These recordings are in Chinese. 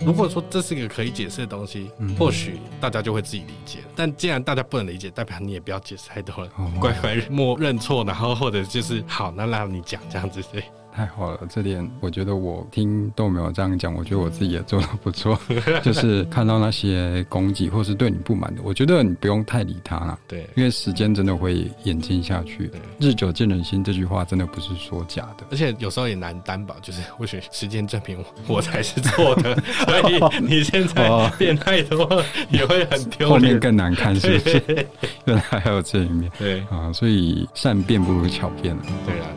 如果说这是一个可以解释的东西，或许大家就会自己理解。但既然大家不能理解，代表你也不要解释太多了，乖乖认错，然后或者就是好，那让你讲这样子。对， 太好了，这点我觉得我听豆苗这样讲，我觉得我自己也做得不错。就是看到那些攻击或是对你不满的，我觉得你不用太理他啦。 对， 因为时间真的会演进下去。日久见人心这句话真的不是说假的， 而且有时候也难担保，就是或许时间证明我才是错的，所以你现在变太多也会很丢脸， 后面更难看，是不是？原来还有这一面。 对啊，所以善变不如巧变了。 对啊。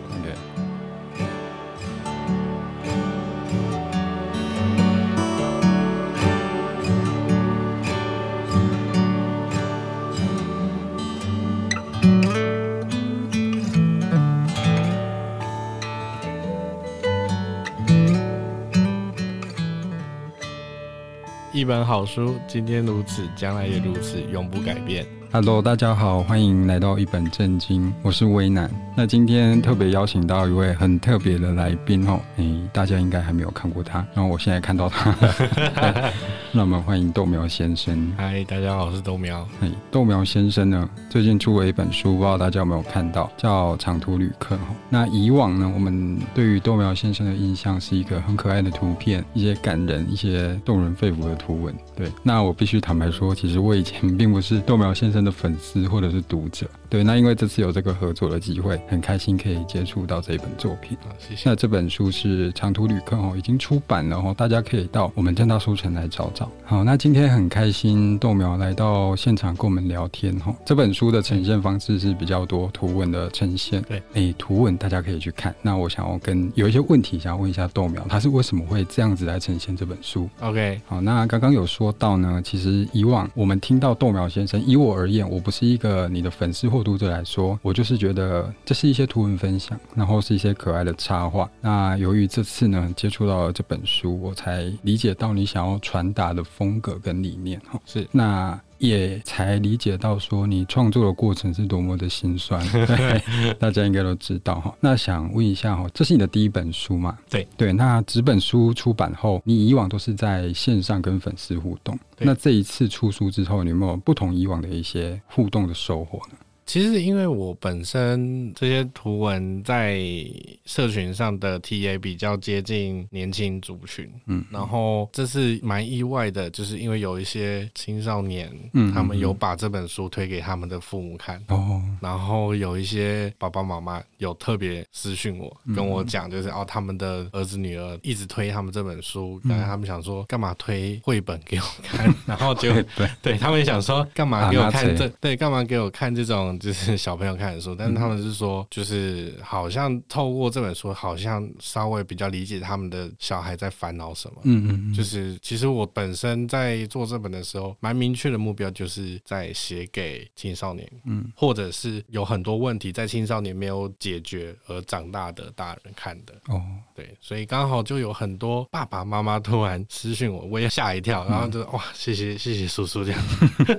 一本好书，今天如此，将来也如此，永不改变。 Hello， 大家好，欢迎来到一本正经，我是威南。那今天特别邀请到一位很特别的来宾哦，大家应该还没有看过他，然后我现在看到他了。那我们欢迎豆苗先生。 嗨，大家好，我是豆苗。 豆苗先生呢，最近出了一本书，不知道大家有没有看到，叫《长途旅客》。那以往呢，我们对于豆苗先生的印象是一个很可爱的图片，一些感人、一些动人肺腑的图文。对，那我必须坦白说，其实我以前并不是豆苗先生的粉丝或者是读者。对，那因为这次有这个合作的机会，很开心可以接触到这一本作品。 谢谢。 那这本书是《长途旅客》已经出版了，大家可以到我们正大书城来找找。好，那今天很开心豆苗来到现场跟我们聊天。这本书的呈现方式是比较多图文的呈现。 对， 图文大家可以去看。那我想要有一些问题想要问一下豆苗，他是为什么会这样子来呈现这本书 ？OK， 好，那刚刚有说到呢，其实以往我们听到豆苗先生，以我而言，我不是一个你的粉丝或读者来说，我就是觉得这是一些图文分享，然后是一些可爱的插画。那由于这次呢接触到了这本书，我才理解到你想要传达的风格跟理念。 是， 那也才理解到说你创作的过程是多么的辛酸。对，大家应该都知道。那想问一下，这是你的第一本书嘛？ 对， 那纸本书出版后，你以往都是在线上跟粉丝互动，那这一次出书之后，你有没有不同以往的一些互动的收获呢？ 其实因为我本身这些图文在社群上的 TA 比较接近年轻族群，然后这是蛮意外的，就是因为有一些青少年，他们有把这本书推给他们的父母看，然后有一些爸爸妈妈有特别私讯我，跟我讲，就是他们的儿子女儿一直推他们这本书，然后他们想说干嘛推绘本给我看，然后就对他们想说干嘛给我看干嘛给我看这种就是小朋友看的书，但是他们是说就是好像透过这本书好像稍微比较理解他们的小孩在烦恼什么。就是其实我本身在做这本的时候蛮明确的目标，就是在写给青少年，或者是有很多问题在青少年没有解决而长大的大人看的。对，所以刚好就有很多爸爸妈妈突然私讯我，我也吓一跳，然后就哇谢谢叔叔这样。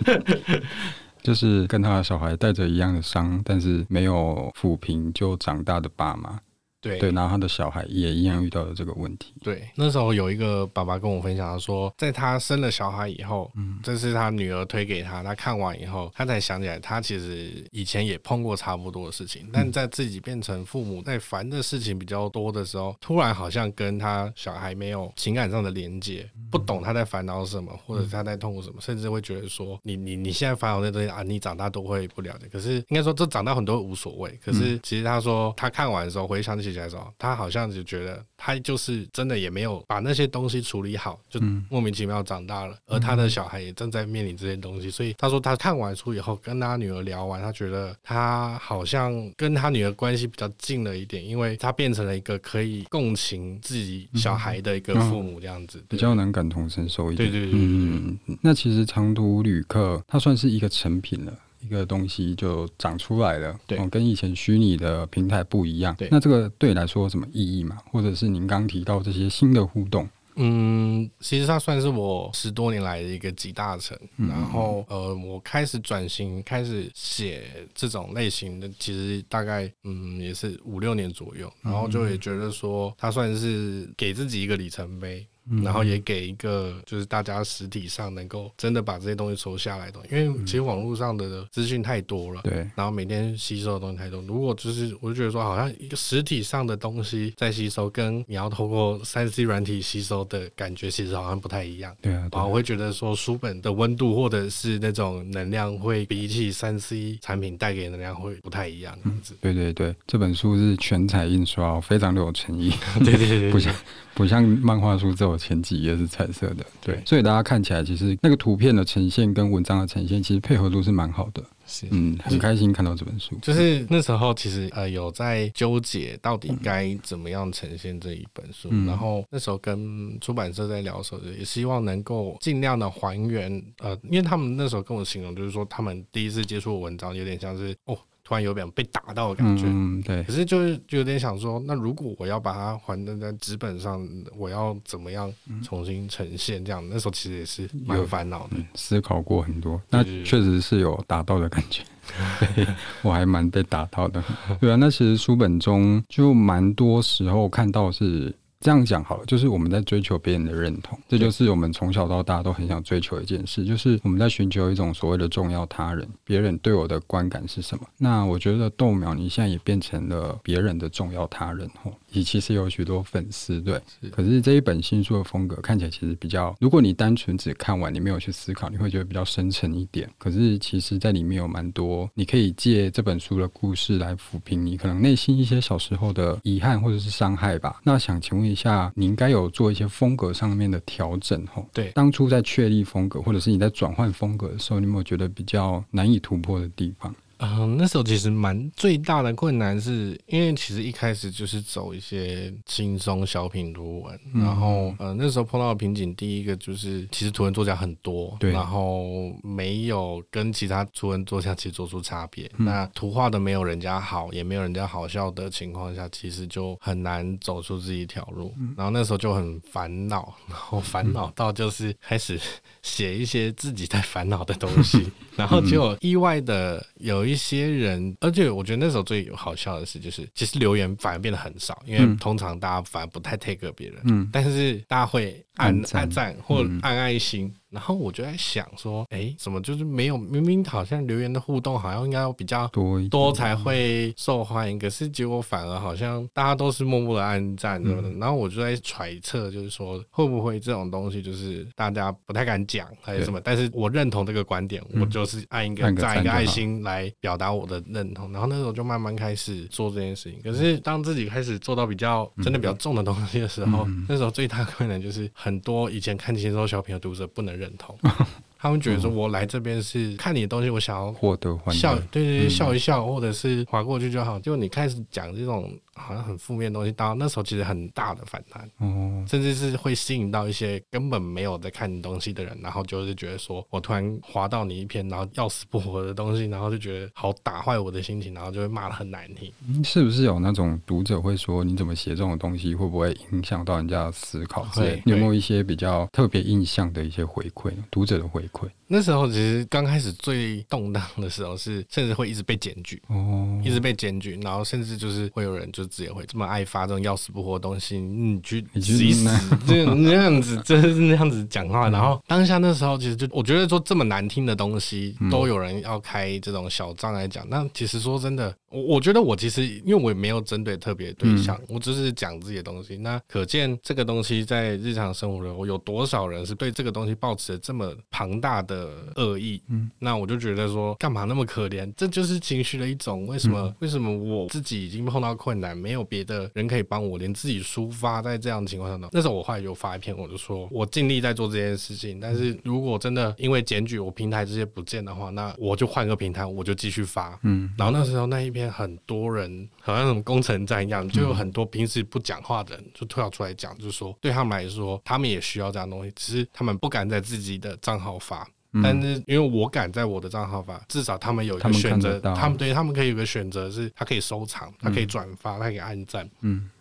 就是跟他的小孩带着一样的伤，但是没有抚平就长大的爸妈。对，然后他的小孩也一样遇到了这个问题。 对，那时候有一个爸爸跟我分享，他说在他生了小孩以后，这是他女儿推给他，他看完以后他才想起来他其实以前也碰过差不多的事情，但在自己变成父母在烦的事情比较多的时候，突然好像跟他小孩没有情感上的连接，不懂他在烦恼什么，或者他在痛苦什么，甚至会觉得说你现在烦恼那东西你长大都会不了解。可是应该说这长大很多无所谓，可是其实他说他看完的时候回想起来的时候，他好像就觉得他就是真的也没有把那些东西处理好，就莫名其妙长大了，而他的小孩也正在面临这些东西。所以他说他看完书以后跟他女儿聊完，他觉得他好像跟他女儿关系比较近了一点，因为他变成了一个可以共情自己小孩的一个父母这样子， 比较能感同身受一点。 对， 那其实长途旅客它算是一个成品了，一个东西就长出来了，跟以前虚拟的平台不一样。那这个对你来说有什么意义吗？或者是您刚提到这些新的互动？ 其实它算是我10多年来的一个集大成，然后我开始转型，开始写这种类型的，其实大概也是5、6年左右，然后就也觉得说它算是给自己一个里程碑。 然后也给一个就是大家实体上能够真的把这些东西收下来的，因为其实网络上的资讯太多了， 对， 然后每天吸收的东西太多，如果就是我就觉得说好像一个实体上的东西在吸收，跟你要透过 3C 软体吸收的感觉其实好像不太一样。 对啊， 然后我会觉得说书本的温度或者是那种能量会比起 3C 产品带给的能量会不太一样这样子。 对对对，这本书是全彩印刷，非常的有诚意。 对对对对， 不像漫画书只有前几页是彩色的，对，所以大家看起来其实那个图片的呈现跟文章的呈现其实配合度是蛮好的。很开心看到这本书。 就是那时候其实有在纠结到底该怎么样呈现这一本书，然后那时候跟出版社在聊的时候，也希望能够尽量的还原因为他们那时候跟我形容就是说他们第一次接触文章有点像是突然有点被打到的感觉， 对。 可是就有点想说，那如果我要把它还在纸本上，我要怎么样重新呈现？这样那时候其实也是蛮烦恼的， 思考过很多。那确实是有打到的感觉，对，我还蛮被打到的。对啊，那其实书本中就蛮多时候看到是。这样讲好了，就是我们在追求别人的认同，这就是我们从小到大都很想追求的一件事，就是我们在寻求一种所谓的重要他人，别人对我的观感是什么。那我觉得豆苗你现在也变成了别人的重要他人，也其实有许多粉丝，对。可是这一本新书的风格看起来其实比较，如果你单纯只看完，你没有去思考，你会觉得比较深沉一点。可是其实在里面有蛮多，你可以借这本书的故事来抚平你可能内心一些小时候的遗憾或者是伤害吧。那想请问一下，你应该有做一些风格上面的调整吼？ 对， 当初在确立风格，或者是你在转换风格的时候，你有没有觉得比较难以突破的地方？ 那时候其实最大的困难是因为其实一开始就是走一些轻松小品图文，然后那时候碰到的瓶颈，第一个就是其实图文作家很多，对，然后没有跟其他图文作家其实做出差别，那图画的没有人家好，也没有人家好笑的情况下，其实就很难走出自己一条路，然后那时候就很烦恼，然后烦恼到就是开始写一些自己在烦恼的东西，然后就意外的有一些人，而且我觉得那时候最好笑的是，就是其实留言反而变得很少，因为通常大家反而不太 take 别人，但是大家会按赞或按爱心，然后我就在想说，怎么就是没有？明明好像留言的互动好像应该要比较多才会受欢迎，可是结果反而好像大家都是默默的按赞，然后我就在揣测，就是说会不会这种东西就是大家不太敢讲还是什么？但是我认同这个观点，我就是按一个赞一个爱心来表达我的认同。然后那时候就慢慢开始做这件事情。可是当自己开始做到比较真的比较重的东西的时候，那时候最大的困难就是很多以前看轻松小品的读者不能认同。他们觉得说我来这边是看你的东西，我想要获得欢乐， 笑，对，笑一笑，或者是划过去就好。结果你开始讲这种好像很负面的东西，到那时候其实很大的反弹，甚至是会吸引到一些根本没有在看你东西的人，然后就是觉得说我突然滑到你一篇然后要死不活的东西，然后就觉得好打坏我的心情，然后就会骂得很难听。 是不是有那种读者会说你怎么写这种东西，会不会影响到人家的思考之类？你有没有一些比较特别印象的一些回馈，读者的回馈？ 那时候其实刚开始最动荡的时候是甚至会一直被检举，一直被检举，然后甚至就是会有人就直接会这么爱发这种要死不活的东西，你去死一死，那样子真的是那样子讲话。然后当下那时候其实就我觉得说这么难听的东西都有人要开这种小账来讲，那其实说真的，我觉得我其实因为我也没有针对特别对象，我只是讲自己的东西，那可见这个东西在日常生活中有多少人是对这个东西抱持了这么庞大的恶意，那我就觉得说干嘛那么可怜，这就是情绪的一种。为什么我自己已经碰到困难，没有别的人可以帮我，连自己抒发，在这样的情况下呢？那时候我后来就发一篇，我就说我尽力在做这件事情，但是如果真的因为检举我平台这些不见的话，那我就换个平台，我就继续发。然后那时候那一篇很多人好像什么工程站一样，就有很多平时不讲话的人就跳出来讲，就是说对他们来说他们也需要这样的东西，只是他们不敢在自己的账号发，但是因为我敢在我的账号发，至少他们有一个选择，他们可以有个选择是他可以收藏，他可以转发，他可以按赞。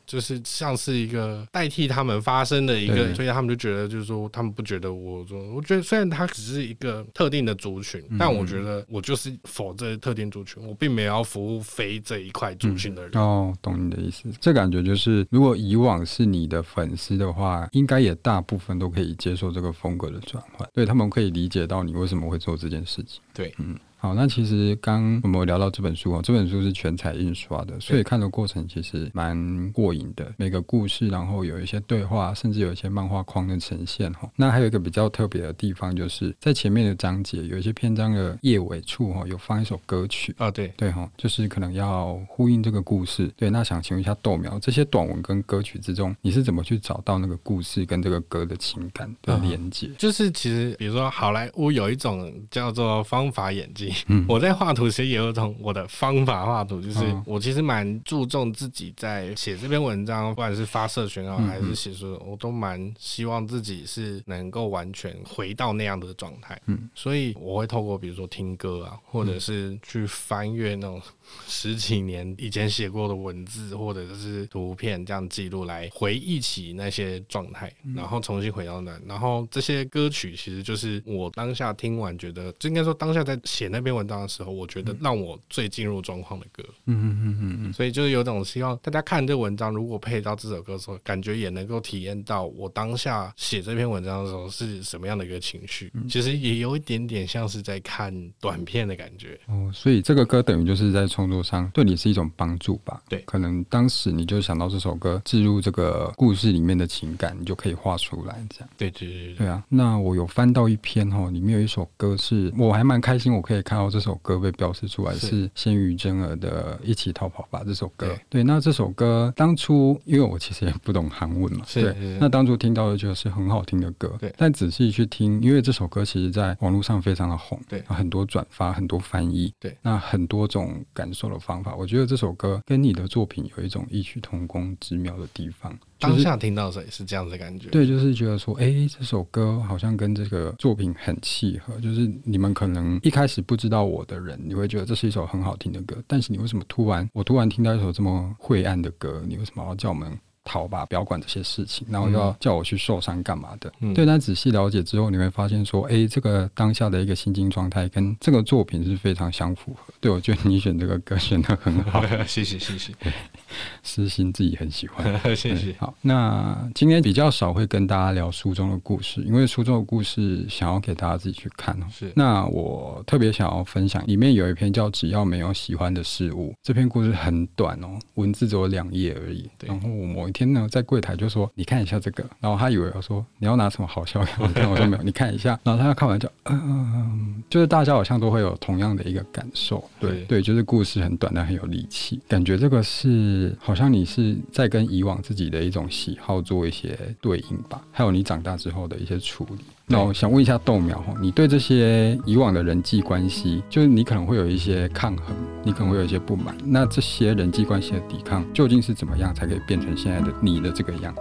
就是像是一个代替他们发声的一个，所以他们就觉得就是说他们不觉得我觉得虽然他只是一个特定的族群，但我觉得我就是否这特定族群，我并没有要服务非这一块族群的人。 懂你的意思。这感觉就是如果以往是你的粉丝的话，应该也大部分都可以接受这个风格的转换，对，他们可以理解到你为什么会做这件事情。 对， 好，那其实刚我们有聊到这本书这本书是全彩印刷的，所以看的过程其实蛮过瘾的，每个故事然后有一些对话，甚至有一些漫画框的呈现。那还有一个比较特别的地方，就是在前面的章节有一些篇章的页尾处有放一首歌曲对，就是可能要呼应这个故事。对，那想请问一下豆苗，这些短文跟歌曲之中，你是怎么去找到那个故事跟这个歌的情感的连接？ 就是其实比如说好莱坞有一种叫做方法演技，我在画图其实也有一种我的方法画图，就是我其实蛮注重自己在写这篇文章，不管是发社群还是写书，我都蛮希望自己是能够完全回到那样的状态。所以我会透过比如说听歌或者是去翻阅那种10几年以前写过的文字或者是图片，这样记录来回忆起那些状态，然后重新回到那。然后这些歌曲其实就是我当下听完觉得，就应该说当下在写那篇文章的时候，我觉得让我最进入状况的歌。所以就是有种希望大家看这文章，如果配到这首歌的时候，感觉也能够体验到我当下写这篇文章的时候是什么样的一个情绪。其实也有一点点像是在看短片的感觉。 所以这个歌等于就是在创作上对你是一种帮助吧？ 对， 可能当时你就想到这首歌置入这个故事里面的情感，你就可以画出来这样。对啊。那我有翻到一篇里面有一首歌是我还蛮开心，我可以看到这首歌被标示出来是鲜于真儿的一起逃跑吧这首歌。对，那这首歌当初因为我其实也不懂韩文嘛，对，那当初听到的就是很好听的歌，对，但仔细去听，因为这首歌其实在网络上非常的红，对，很多转发，很多翻译，对，那很多种感受的方法，我觉得这首歌跟你的作品有一种异曲同工之妙的地方。 当下听到的时候也是这样的感觉， 对，就是觉得说这首歌好像跟这个作品很契合，就是你们可能一开始不知道我的人，你会觉得这是一首很好听的歌，但是你为什么我突然听到一首这么晦暗的歌，你为什么要叫我们逃吧，不要管这些事情，然后又要叫我去受伤干嘛的。对，但仔细了解之后你会发现说这个当下的一个心境状态跟这个作品是非常相符合。对，我觉得你选这个歌选得很好谢谢私心自己很喜欢谢谢。 好，那今天比较少会跟大家聊书中的故事，因为书中的故事想要给大家自己去看是。那我特别想要分享里面有一篇叫只要没有喜欢的事物，这篇故事很短文字只有2页而已。然后我某一天呢在柜台就说你看一下这个，然后他以为我说你要拿什么好笑样子，我说没有，你看一下，然后他看完就就是大家好像都会有同样的一个感受。对，就是故事很短但很有力气，感觉这个是好像你是在跟以往自己的一种喜好做一些对应吧，还有你长大之后的一些处理。那我想问一下豆苗，你对这些以往的人际关系，就是你可能会有一些抗衡，你可能会有一些不满，那这些人际关系的抵抗究竟是怎么样才可以变成现在的你的这个样子？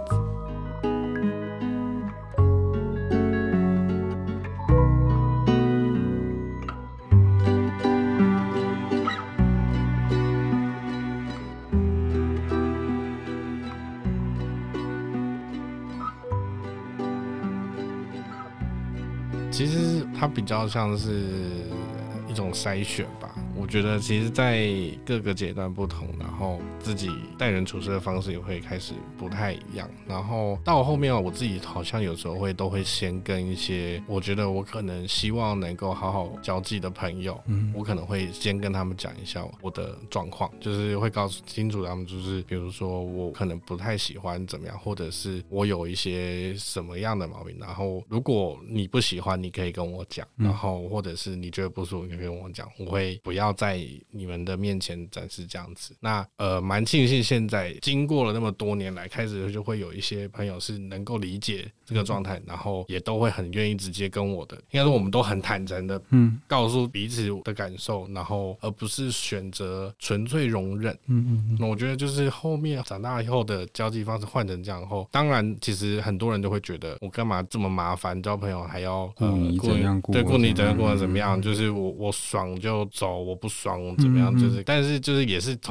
其实它比较像是一种筛选吧。我觉得其实在各个阶段不同，然后自己待人处事的方式也会开始不太一样，然后到后面我自己好像有时候都会先跟一些我觉得我可能希望能够好好交际的朋友，我可能会先跟他们讲一下我的状况，就是会告诉清楚他们，就是比如说我可能不太喜欢怎么样，或者是我有一些什么样的毛病，然后如果你不喜欢你可以跟我讲，然后或者是你觉得不舒服你可以跟我讲，我会不要在你们的面前展示这样子。那蛮庆幸现在经过了那么多年来，开始就会有一些朋友是能够理解这个状态，然后也都会很愿意直接跟我的，应该说我们都很坦诚的告诉彼此的感受，然后而不是选择纯粹容忍。那我觉得就是后面长大以后的交际方式换成这样后，当然其实很多人都会觉得我干嘛这么麻烦，交朋友还要顾你怎样对，顾你怎样怎么样，就是我爽就走，我不爽怎么样，就是但是就是也是同时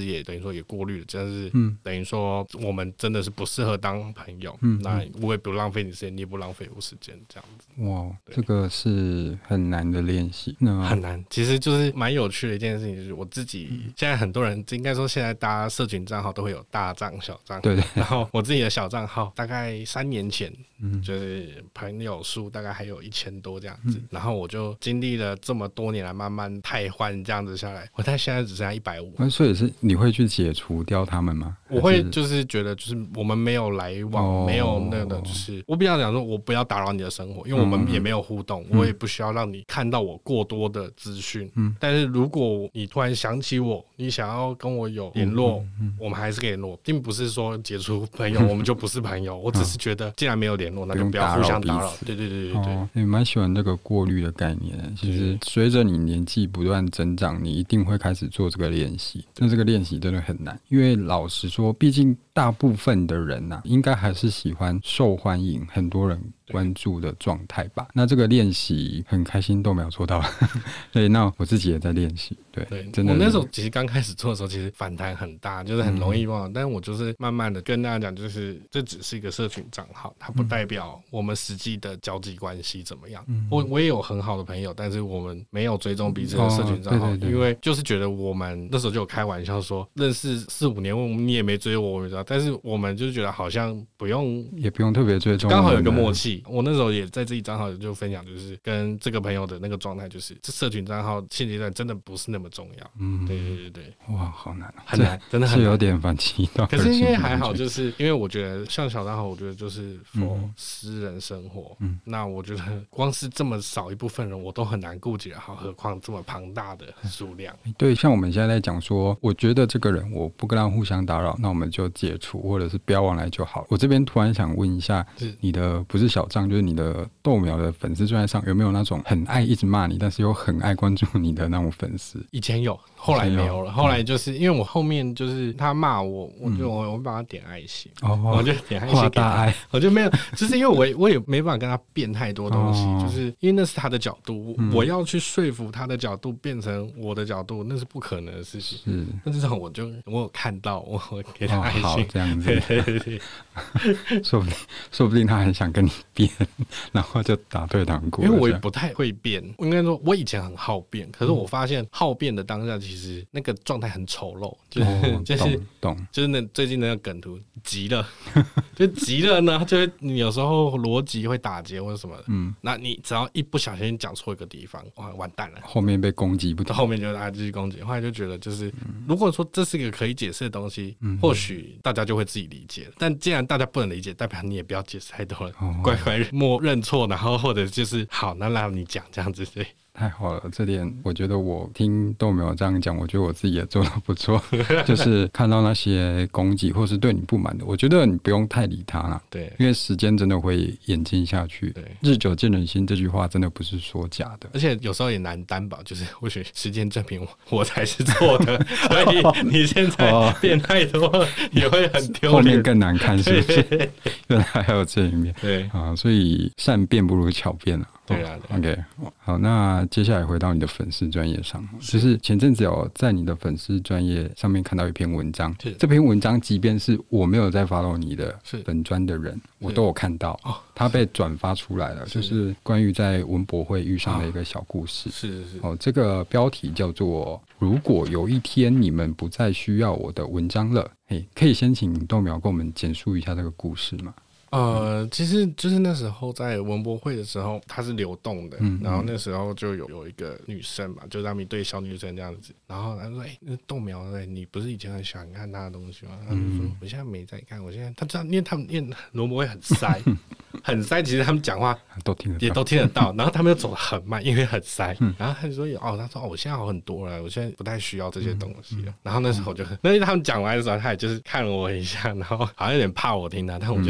也等于说也过滤了，就是等于说我们真的是不适合当朋友，那我也不浪费你时间，你也不浪费我时间，这样子。 哇，这个是很难的练习， 很难。其实就是蛮有趣的一件事情，就是我自己现在很多人应该说现在大家社群账号都会有大账小账， 对， 然后我自己的小账号大概3年前就是朋友数大概还有1000多这样子，然后我就经历了这么多年来慢慢汰换这样子下来，我现在只剩下150。 所以是你会去解除掉他们吗？ 我会就是觉得就是我们没有来往，没有那个就是我比较讲说我不要打扰你的生活，因为我们也没有互动，我也不需要让你看到我过多的资讯，但是如果你突然想起我，你想要跟我有联络，我们还是可以联络，并不是说解除朋友我们就不是朋友，我只是觉得既然没有联络，那就不要互相打扰。对， 你蛮喜欢这个过滤的概念。其实随着你年纪不断增长，你一定会开始做这个练习，但这个练习真的很难，因为老实说，毕竟大部分的人啊，应该还是喜欢受欢迎、很多人关注的状态吧。那这个练习很开心都没有做到，对，那我自己也在练习。对，真的。 我那时候其实刚开始做的时候，其实反弹很大，就是很容易忘，但是我就是慢慢的跟大家讲，就是这只是一个社群账号，它不代表我们实际的交际关系怎么样。我也有很好的朋友，但是我们没有追踪彼此的社群账号，因为就是觉得我们那时候就有开玩笑说，认识4-5年，你也没追我们知道，但是我们就觉得好像也不用特别追踪，刚好有一个默契。我那时候也在自己账号就分享，就是跟这个朋友的那个状态，就是这社群账号现阶段真的不是那么重要。对， 哇，好难啊， 很难，真的很难， 是有点反其道而行。 可是因为还好，就是因为我觉得像小账号，我觉得就是for私人生活，那我觉得光是这么少一部分人，我都很难顾及好，何况这么庞大的数量。 对，像我们现在在讲说，我觉得这个人我不跟他互相打扰，那我们就解除或者是不要往来就好。我这边突然想问一下，你的不是小账，就是你的豆苗的粉丝专页上有没有那种很爱一直骂你，但是又很爱关注你的那种粉丝？ 以前有，后来没有了。后来就是因为我后面就是他骂我，我会帮他点爱心，我就点爱心给他，我就没有，就是因为我也没办法跟他变太多东西，就是因为那是他的角度，我要去说服他的角度变成我的角度，那是不可能的事情。是，那这种我有看到，我给他爱心， 好这样子， 对， 说不定他很想跟你变，然后就打退堂鼓。 因为我也不太会变，我应该说我以前很好变，可是我发现好变的当下，其实那个状态很丑陋，就是那最近那个梗图急了，就急了呢，就是你有时候逻辑会打结或者什么的，那你只要一不小心讲错一个地方，哇，完蛋了， 后面被攻击不到， 后面就大家继续攻击，后来就觉得就是如果说这是一个可以解释的东西，或许大家就会自己理解了，但既然大家不能理解，代表你也不要解释太多了，乖乖认错，然后或者就是好，那让你讲这样子，对。 太好了，这点我觉得我听豆苗这样讲，我觉得我自己也做得不错。就是看到那些攻击或是对你不满的，我觉得你不用太理他啦。 对， 因为时间真的会演进下去。对，日久见人心这句话真的不是说假的， 而且有时候也难担保，就是或许时间证明我才是错的，所以你现在变太多了也会很丢脸， 后面更难看，是不是？原来还有这一面。 对啊，所以善变不如巧变啊。 对啊 ，OK， 好，那接下来回到你的粉丝专页上，就是前阵子有在你的粉丝专页上面看到一篇文章，这篇文章即便是我没有在 follow 你的粉专的人，我都有看到，它被转发出来了，就是关于在文博会遇上的一个小故事， 是， 这个标题叫做“如果有一天你们不再需要我的文章了”，可以先请豆苗跟我们简述一下这个故事吗？ 其实就是那时候在文博会的时候，它是流动的，然后那时候就有一个女生嘛，就他们一对小女生这样子，然后她说：“那豆苗，你不是以前很喜欢看她的东西吗？”她就说：“我现在没在看，我现在……他知道，因为他们文博会很塞，很塞，其实他们讲话也都听得到，然后他们又走得很慢，因为很塞。然后他就说：他说我现在好很多了，我现在不太需要这些东西了。然后那时候那他们讲完的时候，他也就是看了我一下，然后好像有点怕我听他，但我就是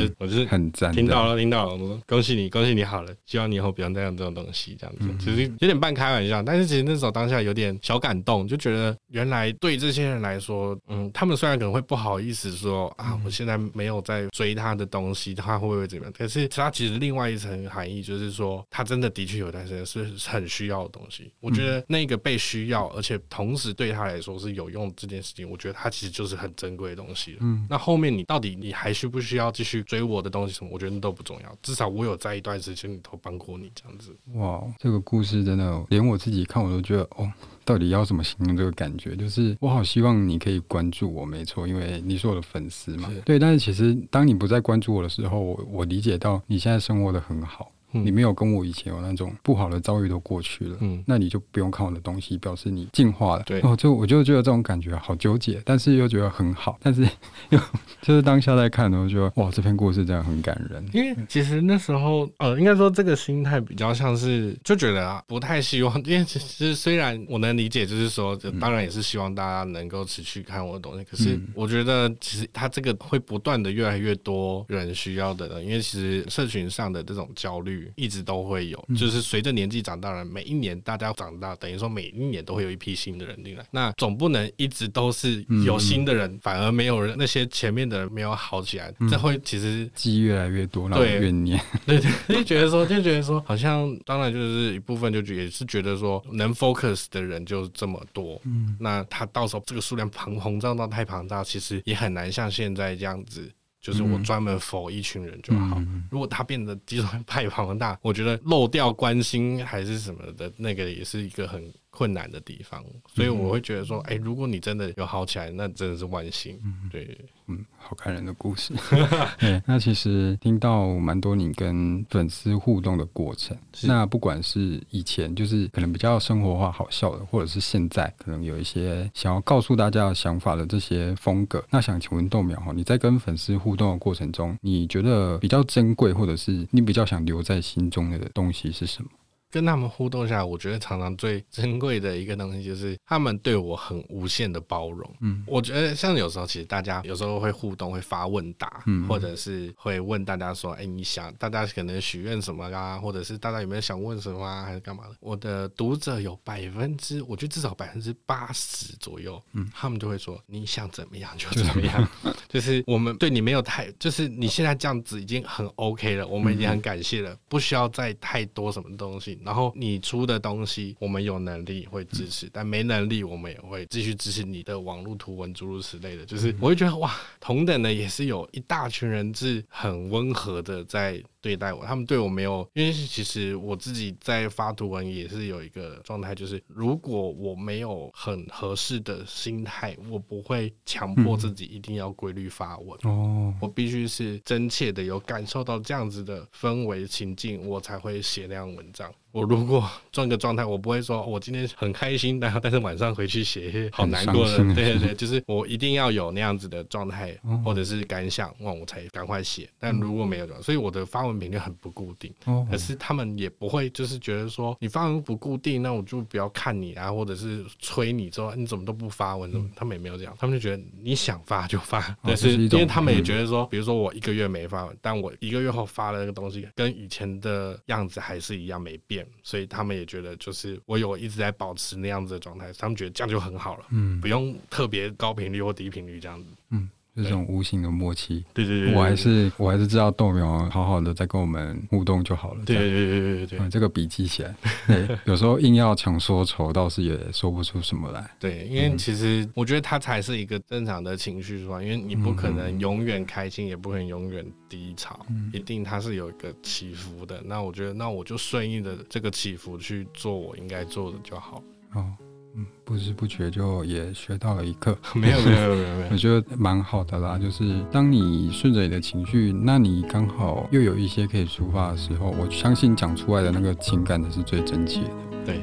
很赞。 听到了，恭喜你好了，希望你以后不用再用这种东西这样子，其实有点半开玩笑，但是其实那时候当下有点小感动，就觉得原来对这些人来说，他们虽然可能会不好意思说啊，我现在没有在追他的东西，他会不会怎么样？可是他其实另外一层含义就是说，他真的确有一段时间是很需要的东西。我觉得那个被需要，而且同时对他来说是有用这件事情，我觉得他其实就是很珍贵的东西了。那后面你到底你还需不需要继续追我的东西什么？我觉得那都不重要，至少我有在一段时间里头帮过你这样子。 哇，这个故事真的连我自己看我都觉得到底要怎么形容这个感觉？就是我好希望你可以关注我，没错，因为你是我的粉丝嘛。对，但是其实当你不再关注我的时候，我理解到你现在生活的很好。你没有跟我以前有那种不好的遭遇都过去了，那你就不用看我的东西，表示你进化了。对，我就觉得这种感觉好纠结，但是又觉得很好，但是又就是当下在看的，我觉得哇，这篇故事真的很感人。 因为其实那时候应该说这个心态比较像是就觉得不太希望，因为其实虽然我能理解，就是说当然也是希望大家能够持续看我的东西，可是我觉得其实他这个会不断的越来越多人需要的，因为其实社群上的这种焦虑一直都会有，就是随着年纪长大了，每一年大家长大，等于说每一年都会有一批新的人进来，那总不能一直都是有新的人，反而没有人那些前面的人没有好起来，这会其实记越来越多，然后越念， 对，就觉得说，好像当然就是一部分也是觉得说，能 focus 的人就这么多，那他到时候这个数量膨胀到太庞大，其实也很难像现在这样子。就是我专门 for 一群人就好，如果他变得基数太庞大，我觉得漏掉关心还是什么的，那个也是一个很困难的地方，所以我会觉得说，如果你真的有好起来，那真的是万幸。对， 好感人的故事。对，那其实听到蛮多你跟粉丝互动的过程，那不管是以前就是可能比较生活化好笑的，或者是现在可能有一些想要告诉大家的想法的这些风格，那想请问豆苗，你在跟粉丝互动的过程中，你觉得比较珍贵，或者是你比较想留在心中的东西是什么？ 跟他们互动下来，我觉得常常最珍贵的一个东西就是他们对我很无限的包容。我觉得像有时候其实大家有时候会互动，会发问答，或者是会问大家说，你想大家可能许愿什么啊，或者是大家有没有想问什么啊，还是干嘛的？我的读者有我觉得至少80%左右，他们就会说你想怎么样就怎么样，就是我们对你没有就是你现在这样子已经很 OK 了，我们已经很感谢了，不需要再太多什么东西。然后你出的东西我们有能力会支持，但没能力我们也会继续支持你的网络图文诸如此类的，就是我会觉得哇，同等的也是有一大群人是很温和的在对待我，他们对我没有，因为其实我自己在发图文也是有一个状态，就是如果我没有很合适的心态，我不会强迫自己一定要规律发文，我必须是真切的有感受到这样子的氛围情境，我才会写那样文章。我如果转个状态，我不会说我今天很开心，但是晚上回去写一些好难过的，对，就是我一定要有那样子的状态或者是感想，我才赶快写。但如果没有的，所以我的发文频率很不固定。可是他们也不会就是觉得说你发文不固定，那我就不要看你啊，或者是催你说你怎么都不发文，他们也没有这样，他们就觉得你想发就发。但是因为他们也觉得说，比如说我1个月没发文，但我1个月后发了那个东西，跟以前的样子还是一样没变。所以他们也觉得就是我有一直在保持那样子的状态，他们觉得这样就很好了，不用特别高频率或低频率这样子。 这种无形的默契。 对， 我还是知道豆苗好好的在跟我们互动就好了。 对， 这个笔记起来。对，有时候硬要强说愁，倒是也说不出什么来。 对，因为其实我觉得它才是一个正常的情绪状态，因为你不可能永远开心，也不可能永远低潮，一定它是有一个起伏的。那我觉得，那我就顺应着这个起伏去做我应该做的就好。 不知不觉就也学到了一课。 没有， 我觉得蛮好的啦。就是当你顺着你的情绪，那你刚好又有一些可以抒发的时候，我相信讲出来的那个情感才是最真切的。 对，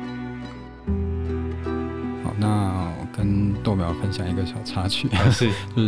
好，那我跟豆苗分享一个小插曲，就是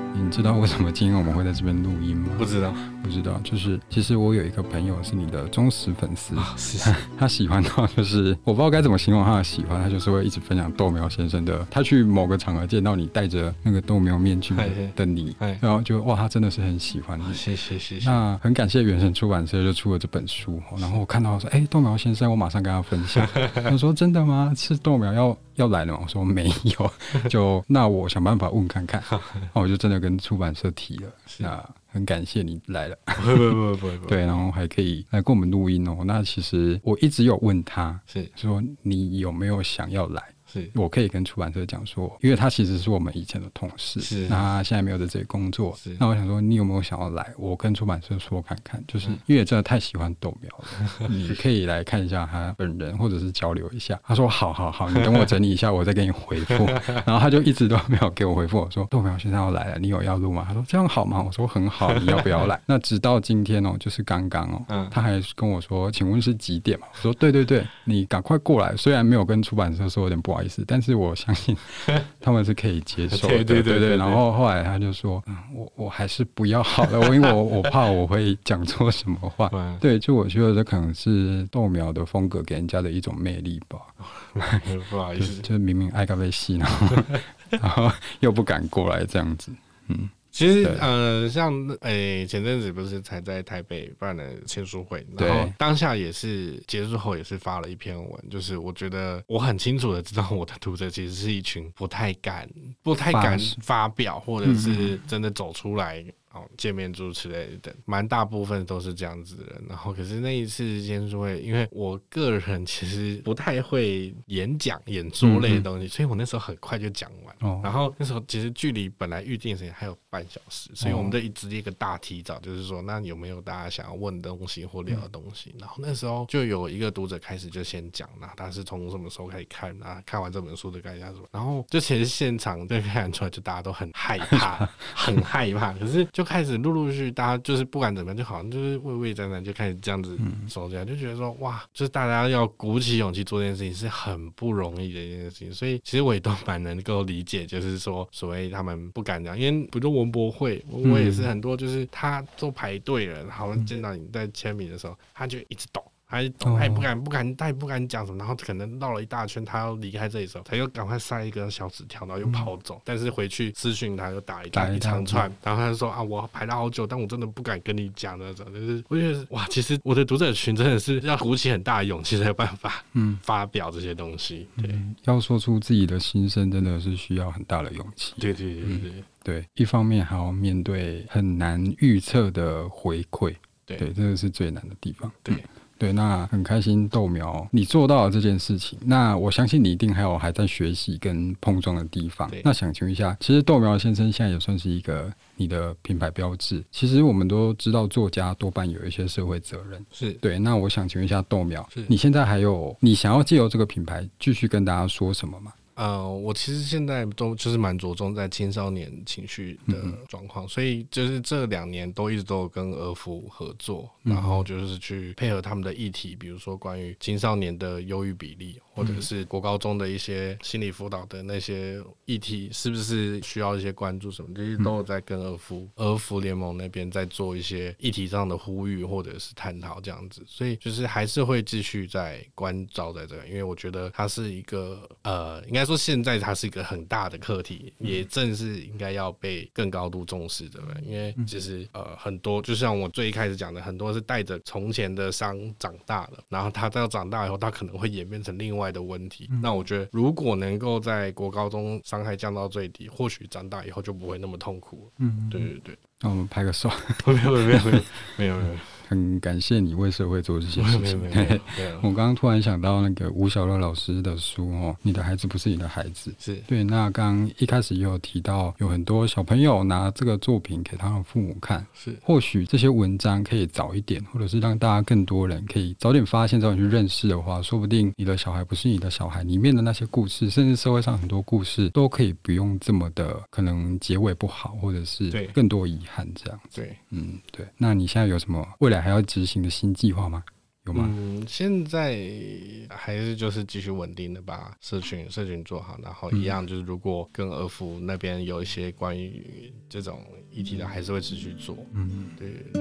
你知道为什么今天我们会在这边录音吗？ 不知道， 不知道，就是其实我有一个朋友是你的忠实粉丝， 是他喜欢到就是我不知道该怎么形容他的喜欢，他就是会一直分享豆苗先生的，他去某个场合见到你戴着那个豆苗面具的你，然后就哇，他真的是很喜欢你， 谢谢。 那很感谢原神出版社就出了这本书，然后我看到说，豆苗先生，我马上跟他分享，他说真的吗？是豆苗要来了吗？我说没有，就那我想办法问看看，那我就真的跟出版社提了，那很感谢你来了，不，对，然后还可以来跟我们录音哦。那其实我一直有问他，是说你有没有想要来？是我可以跟出版社讲说，因为他其实是我们以前的同事，是那他现在没有在这里工作，是那我想说你有没有想要来？我跟出版社说看看，就是因为真的太喜欢豆苗了，你可以来看一下他本人，或者是交流一下。他说好，你等我整理一下，我再给你回复。然后他就一直都没有给我回复。我说豆苗现在要来了，你有要录吗？他说这样好吗？我说很好，你要不要来？那直到今天就是刚刚他还跟我说，请问是几点嘛？我说对，你赶快过来。虽然没有跟出版社说有点不好意思，但是我相信他们是可以接受的。对。然后后来他就说，我还是不要好了，因为我怕我会讲错什么话。对，就我觉得这可能是豆苗的风格给人家的一种魅力吧。 不好意思， 就明明爱咖啡戏，然后又不敢过来这样子。 其实像前阵子不是才在台北办了签书会，然后当下也是结束后也是发了一篇文，就是我觉得我很清楚的知道我的读者其实是一群不太敢发表，或者是真的走出来见面诸之类的，蛮大部分都是这样子的人。然后可是那一次签书会，因为我个人其实不太会演讲演说类的东西，所以我那时候很快就讲完。然后那时候其实距离本来预定的时间还有半小时，所以我们就直接一个大提早，就是说那有没有大家想要问的东西或聊的东西。然后那时候就有一个读者开始就先讲，那他是从什么时候开始看啊？看完这本书的概念什么？然后就其实现场就看出来，就大家都很害怕，很害怕。可是就开始陆陆续续，大家就是不管怎么样，就好像就是畏畏战战，就开始这样子走起来，就觉得说哇，就是大家要鼓起勇气做这件事情是很不容易的一件事情。所以其实我也都蛮能够理解，就是说所谓他们不敢讲，因为不就文博会，我也是很多，就是他都排队了，然后见到你在签名的时候，他就一直抖。他也不敢讲什么，然后可能绕了一大圈，他要离开这里的时候，他又赶快塞一个小纸条，然后又跑走。但是回去私讯他又打一长串，然后他就说我排了好久，但我真的不敢跟你讲那种。就是我觉得哇，其实我的读者群真的是要鼓起很大的勇气才有办法发表这些东西。对， 要说出自己的心声，真的是需要很大的勇气。对，一方面还要面对很难预测的回馈。对，这个是最难的地方。对，那很开心豆苗你做到了这件事情，那我相信你一定还在学习跟碰撞的地方。那想请问一下，其实豆苗先生现在也算是一个你的品牌标志。其实我们都知道作家多半有一些社会责任，是对。那我想请问一下豆苗，你现在还有你想要借由这个品牌继续跟大家说什么吗？ 我其实现在都就是蛮着重在青少年情绪的状况，所以就是这2年都一直都有跟儿福合作，然后就是去配合他们的议题，比如说关于青少年的忧郁比例，或者是国高中的一些心理辅导的那些议题，是不是需要一些关注什么，这些都有在跟儿福联盟那边在做一些议题上的呼吁或者是探讨这样子，所以就是还是会继续在关照在这个，因为我觉得它是一个应该说现在它是一个很大的课题，也正是应该要被更高度重视的，因为其实很多就像我最一开始讲的，很多是带着从前的伤长大了，然后他到长大以后，他可能会演变成另外的问题。那我觉得如果能够在国高中伤害降到最低，或许长大以后就不会那么痛苦了。对。 那我们拍个手。 没有。 很感谢你为社会做这些事情。我刚刚突然想到那个吴小乐老师的书你的孩子不是你的孩子。是对。那刚刚一开始也有提到，有很多小朋友拿这个作品给他们父母看，是或许这些文章可以早一点，或者是让大家更多人可以早点发现，早点去认识的话，说不定你的小孩不是你的小孩里面的那些故事，甚至社会上很多故事都可以不用这么的可能结尾不好，或者是更多遗憾这样子。对。那你现在有什么未来还要执行的新计划吗？ 有吗？ 现在还是就是继续稳定的把社群做好，然后一样就是如果跟儿福那边有一些关于这种议题的，还是会持续做。对。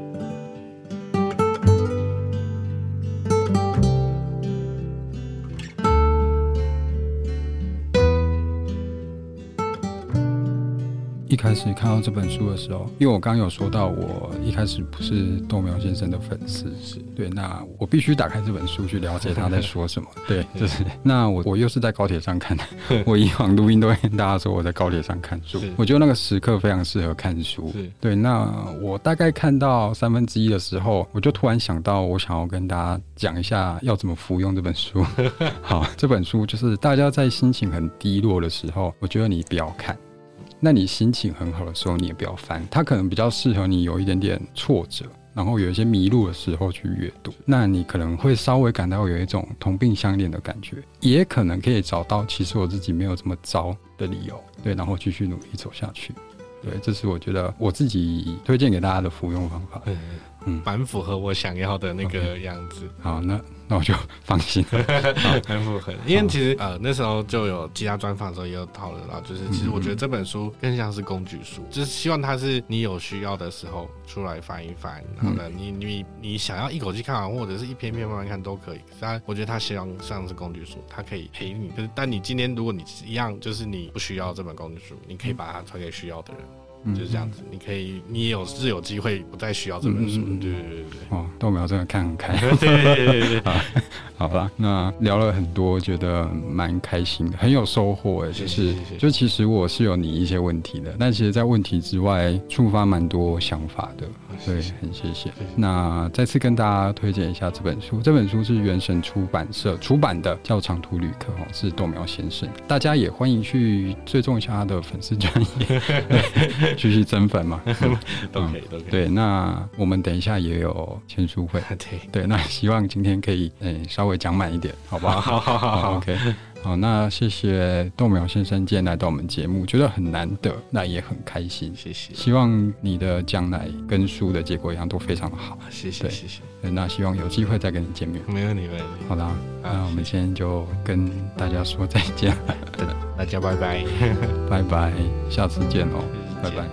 一开始看到这本书的时候，因为我刚刚有说到，我一开始不是豆苗先生的粉丝，对，那我必须打开这本书去了解他在说什么。对，就是那我又是在高铁上看的，我以往录音都会跟大家说我在高铁上看书，我觉得那个时刻非常适合看书。对，那我大概看到1/3的时候，我就突然想到，我想要跟大家讲一下要怎么服用这本书。好，这本书就是大家在心情很低落的时候，我觉得你不要看。那你心情很好的时候你也不要翻，它可能比较适合你有一点点挫折，然后有一些迷路的时候去阅读，那你可能会稍微感到有一种同病相怜的感觉，也可能可以找到其实我自己没有这么糟的理由，对，然后继续努力走下去。对，这是我觉得我自己推荐给大家的服用方法。 蛮符合我想要的那个样子。 好，那我就放心了。 蛮符合，因为其实那时候就有其他专访的时候也有讨论到，就是其实我觉得这本书更像是工具书，就是希望它是你有需要的时候出来翻一翻，然后呢，你想要一口气看完，或者是一篇篇慢慢看都可以。但我觉得它希望像是工具书，它可以陪你。但你今天如果你一样，就是你不需要这本工具书，你可以把它传给需要的人。就是这样子，你也是有机会不再需要这本书。对。 哦，豆苗真的看很开。 对。 好啦，那聊了很多，觉得蛮开心的，很有收获诶。就其实我是有你一些问题的，但其实在问题之外触发蛮多想法的。对，很谢谢。那再次跟大家推荐一下这本书，这本书是原神出版社出版的，叫《长途旅客》，是豆苗先生。大家也欢迎去追踪一下他的粉丝专页，继续增粉嘛。 都可以。 对，那我们等一下也有签书会。对，那希望今天可以稍微讲满一点，好不好？好 OK。好，那谢谢豆苗先生今天来到我们节目，觉得很难得，那也很开心。 谢谢。 希望你的将来跟书的结果一样都非常的好。 谢谢。 那希望有机会再跟你见面。 没问题。 好啦，那我们今天就跟大家说再见了。 大家拜拜。 拜拜，下次见哦。拜拜。